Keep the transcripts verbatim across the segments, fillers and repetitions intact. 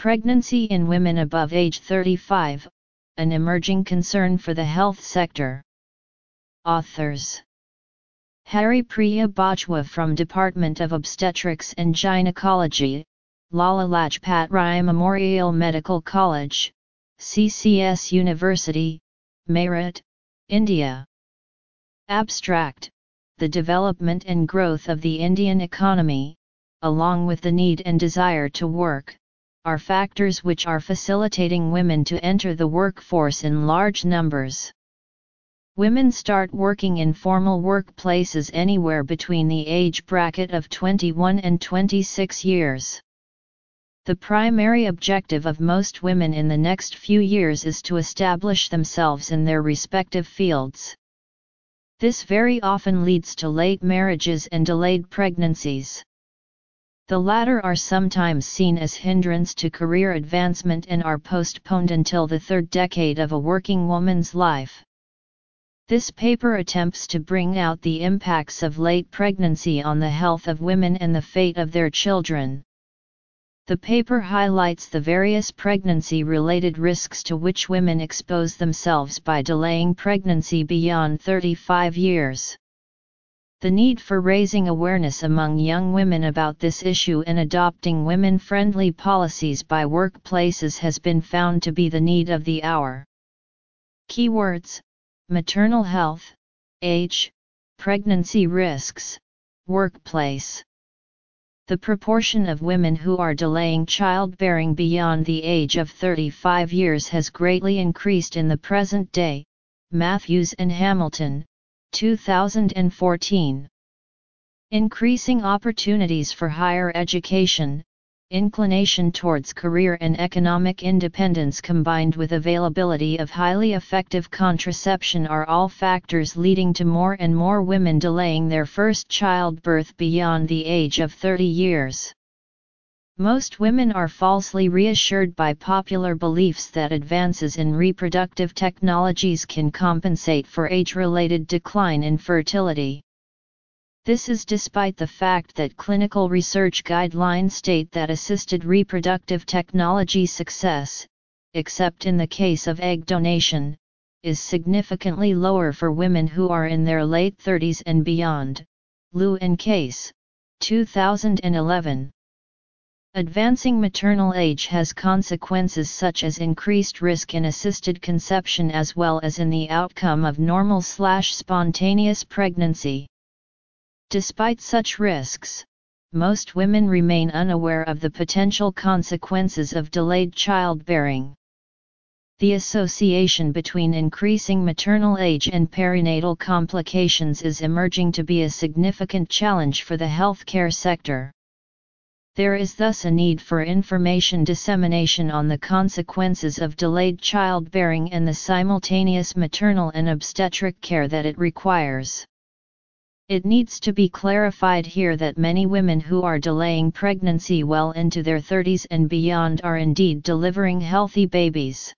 Pregnancy in women above age thirty-five, an emerging concern for the health sector. Authors: Hari Priya Bajwa from Department of Obstetrics and Gynecology, Lala Lajpat Rai Memorial Medical College, C C S University, Meerut, India. Abstract: The development and growth of the Indian economy, along with the need and desire to work, are factors which are facilitating women to enter the workforce in large numbers. Women start working in formal workplaces anywhere between the age bracket of twenty-one and twenty-six years. The primary objective of most women in the next few years is to establish themselves in their respective fields. This very often leads to late marriages and delayed pregnancies. The latter are sometimes seen as hindrance to career advancement and are postponed until the third decade of a working woman's life. This paper attempts to bring out the impacts of late pregnancy on the health of women and the fate of their children. The paper highlights the various pregnancy-related risks to which women expose themselves by delaying pregnancy beyond thirty-five years. The need for raising awareness among young women about this issue and adopting women-friendly policies by workplaces has been found to be the need of the hour. Keywords: maternal health, age, pregnancy risks, workplace. The proportion of women who are delaying childbearing beyond the age of thirty-five years has greatly increased in the present day. Matthews and Hamilton, two thousand fourteen. Increasing opportunities for higher education, inclination towards career and economic independence combined with availability of highly effective contraception are all factors leading to more and more women delaying their first childbirth beyond the age of thirty years. Most women are falsely reassured by popular beliefs that advances in reproductive technologies can compensate for age-related decline in fertility. This is despite the fact that clinical research guidelines state that assisted reproductive technology success, except in the case of egg donation, is significantly lower for women who are in their late thirties and beyond. Liu and Case, two thousand eleven. Advancing maternal age has consequences such as increased risk in assisted conception as well as in the outcome of normal/spontaneous pregnancy. Despite such risks, most women remain unaware of the potential consequences of delayed childbearing. The association between increasing maternal age and perinatal complications is emerging to be a significant challenge for the healthcare sector. There is thus a need for information dissemination on the consequences of delayed childbearing and the simultaneous maternal and obstetric care that it requires. It needs to be clarified here that many women who are delaying pregnancy well into their thirties and beyond are indeed delivering healthy babies.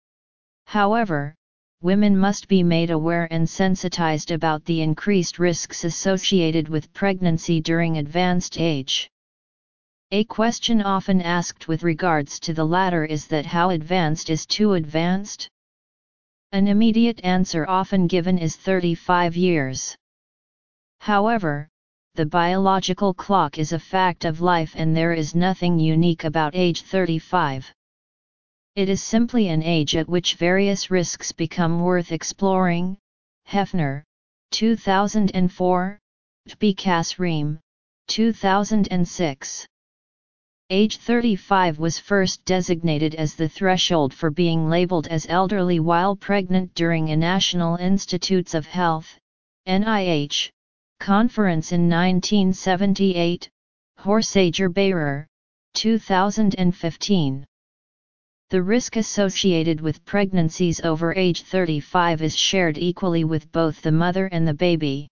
However, women must be made aware and sensitized about the increased risks associated with pregnancy during advanced age. A question often asked with regards to the latter is that how advanced is too advanced? An immediate answer often given is thirty-five years. However, the biological clock is a fact of life and there is nothing unique about age thirty-five. It is simply an age at which various risks become worth exploring. Hefner, two thousand four, Tbikas Reem, two thousand six. Age thirty-five was first designated as the threshold for being labeled as elderly while pregnant during a National Institutes of Health, N I H, conference in nineteen seventy-eight, Horsager-Bayer, two thousand fifteen. The risk associated with pregnancies over age thirty-five is shared equally with both the mother and the baby.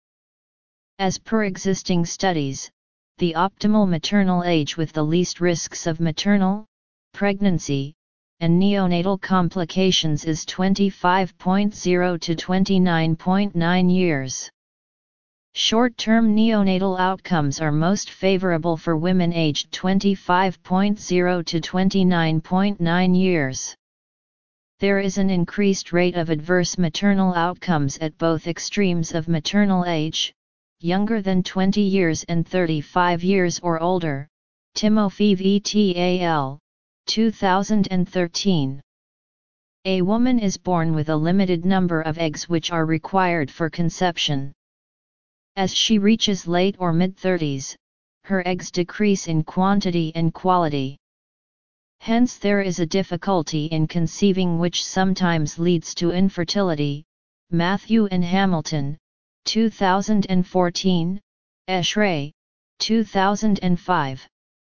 As per existing studies, the optimal maternal age with the least risks of maternal, pregnancy, and neonatal complications is twenty-five point zero to twenty-nine point nine years. Short-term neonatal outcomes are most favorable for women aged twenty-five to twenty-nine point nine years. There is an increased rate of adverse maternal outcomes at both extremes of maternal age, younger than twenty years and thirty-five years or older. Timofeev et al., two thousand thirteen. A woman is born with a limited number of eggs which are required for conception. As she reaches late or mid-thirties, her eggs decrease in quantity and quality. Hence there is a difficulty in conceiving which sometimes leads to infertility. Matthew and Hamilton, two thousand fourteen, Eschrey, two thousand five.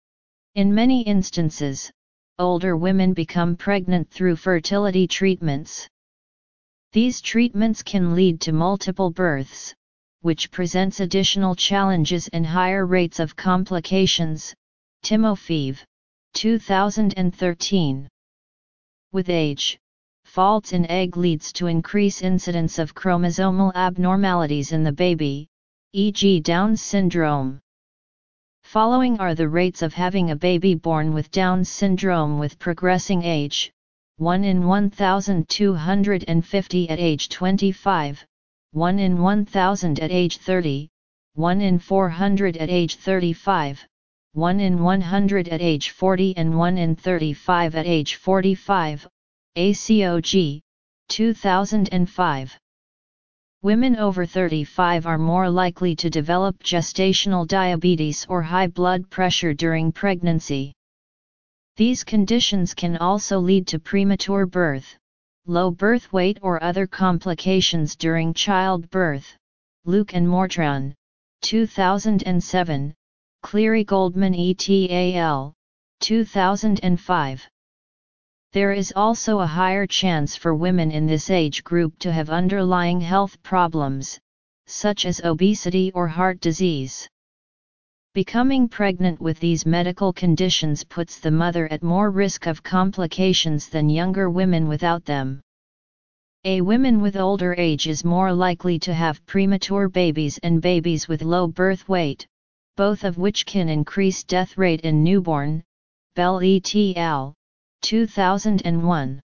In many instances, older women become pregnant through fertility treatments. These treatments can lead to multiple births, which presents additional challenges and higher rates of complications. Timofeev, two thousand thirteen. With age, faults in egg leads to increased incidence of chromosomal abnormalities in the baby, for example Down syndrome. Following are the rates of having a baby born with Down syndrome with progressing age: one in one thousand two hundred fifty at age twenty-five, one in one thousand at age thirty, one in four hundred at age thirty-five, one in one hundred at age forty and one in thirty-five at age forty-five. A C O G, two thousand five. Women over thirty-five are more likely to develop gestational diabetes or high blood pressure during pregnancy. These conditions can also lead to premature birth, low birth weight or other complications during childbirth. Luke and Mortran, two thousand seven, Cleary Goldman et al., two thousand five. There is also a higher chance for women in this age group to have underlying health problems, such as obesity or heart disease. Becoming pregnant with these medical conditions puts the mother at more risk of complications than younger women without them. A woman with older age is more likely to have premature babies and babies with low birth weight, both of which can increase death rate in newborn. Bell et al., two thousand one.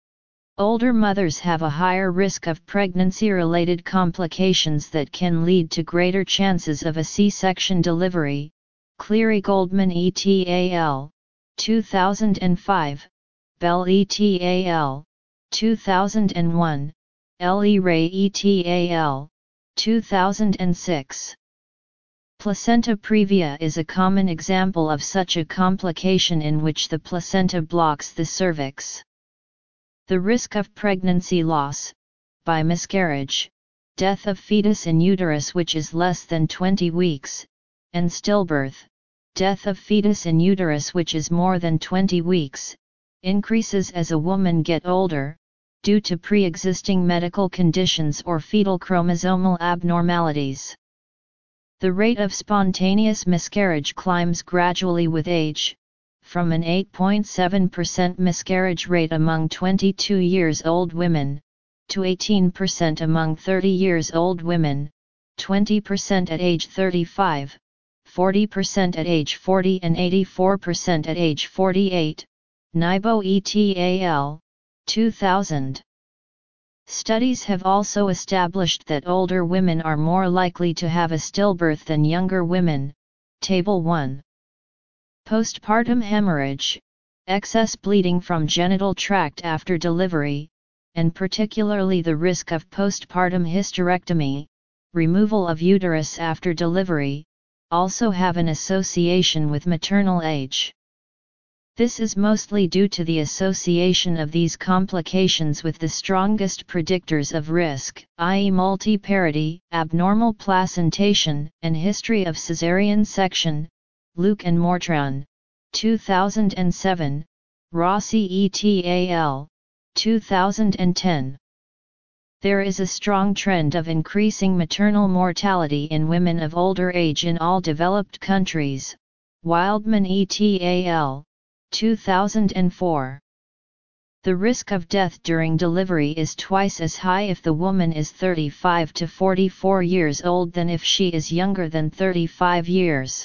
Older mothers have a higher risk of pregnancy-related complications that can lead to greater chances of a C-section delivery. Cleary Goldman et al., two thousand five, Bell et al., two thousand one, L. E. Ray et al., two thousand six. Placenta previa is a common example of such a complication in which the placenta blocks the cervix. The risk of pregnancy loss, by miscarriage, death of fetus in uterus which is less than twenty weeks, and stillbirth, death of fetus in uterus which is more than twenty weeks, increases as a woman gets older, due to pre-existing medical conditions or fetal chromosomal abnormalities. The rate of spontaneous miscarriage climbs gradually with age, from an eight point seven percent miscarriage rate among twenty-two years old women, to eighteen percent among thirty years old women, twenty percent at age thirty-five, forty percent at age forty and eighty-four percent at age forty-eight. Nybo et al., two thousand. Studies have also established that older women are more likely to have a stillbirth than younger women. Table one. Postpartum hemorrhage, excess bleeding from genital tract after delivery, and particularly the risk of postpartum hysterectomy, removal of uterus after delivery, also have an association with maternal age. This is mostly due to the association of these complications with the strongest predictors of risk, that is multiparity, abnormal placentation, and history of caesarean section. Luke and Mortran, two thousand seven, Rossi et al., two thousand ten. There is a strong trend of increasing maternal mortality in women of older age in all developed countries. Wildman et al., two thousand four. The risk of death during delivery is twice as high if the woman is thirty-five to forty-four years old than if she is younger than thirty-five years.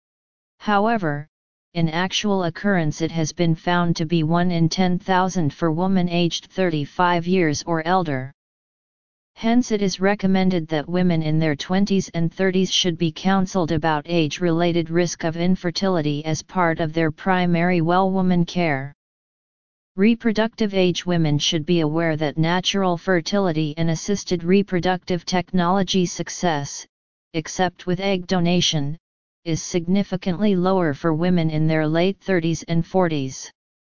However, in actual occurrence it has been found to be one in ten thousand for women aged thirty-five years or elder. Hence it is recommended that women in their twenties and thirties should be counseled about age-related risk of infertility as part of their primary well-woman care. Reproductive age women should be aware that natural fertility and assisted reproductive technology success, except with egg donation, is significantly lower for women in their late thirties and forties.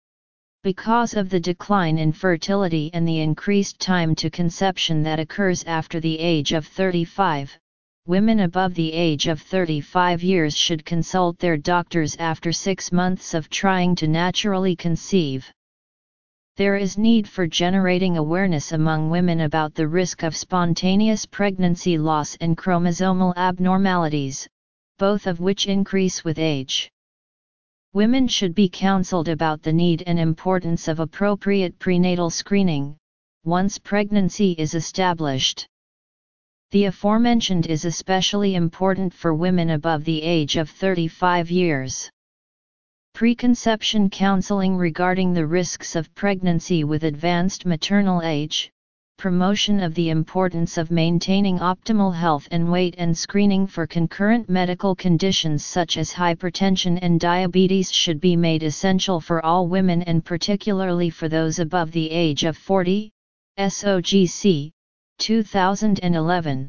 Because of the decline in fertility and the increased time to conception that occurs after the age of thirty-five, women above the age of thirty-five years should consult their doctors after six months of trying to naturally conceive. There is need for generating awareness among women about the risk of spontaneous pregnancy loss and chromosomal abnormalities, both of which increase with age. Women should be counseled about the need and importance of appropriate prenatal screening, once pregnancy is established. The aforementioned is especially important for women above the age of thirty-five years. Preconception counseling regarding the risks of pregnancy with advanced maternal age, promotion of the importance of maintaining optimal health and weight, and screening for concurrent medical conditions such as hypertension and diabetes should be made essential for all women and particularly for those above the age of forty. S O G C, two thousand eleven.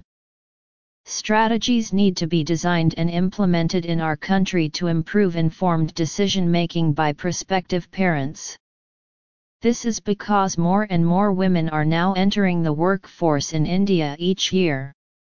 Strategies need to be designed and implemented in our country to improve informed decision-making by prospective parents. This is because more and more women are now entering the workforce in India each year.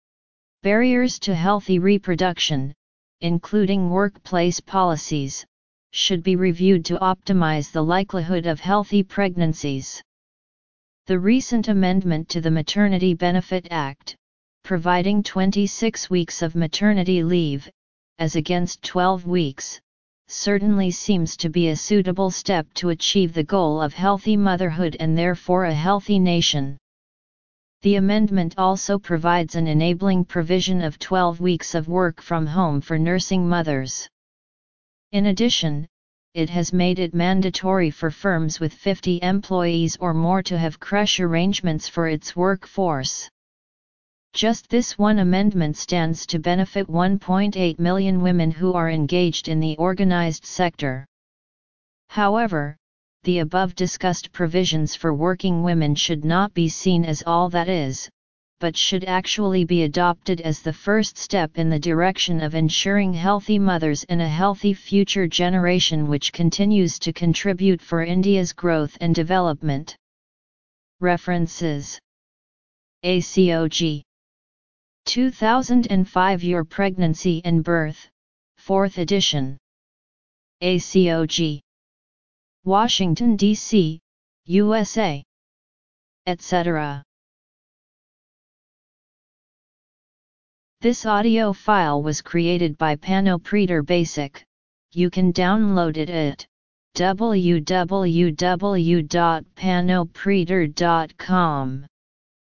Barriers to healthy reproduction, including workplace policies, should be reviewed to optimize the likelihood of healthy pregnancies. The recent amendment to the Maternity Benefit Act, providing twenty-six weeks of maternity leave, as against twelve weeks, certainly seems to be a suitable step to achieve the goal of healthy motherhood and therefore a healthy nation. The amendment also provides an enabling provision of twelve weeks of work from home for nursing mothers. In addition, it has made it mandatory for firms with fifty employees or more to have creche arrangements for its workforce. Just this one amendment stands to benefit one point eight million women who are engaged in the organized sector. However, the above discussed provisions for working women should not be seen as all that is, but should actually be adopted as the first step in the direction of ensuring healthy mothers and a healthy future generation which continues to contribute for India's growth and development. References: A C O G two thousand five Your Pregnancy and Birth, fourth edition. A C O G Washington, D C, U S A, et cetera. This audio file was created by Panopreter Basic. You can download it at w w w dot panopreter dot com.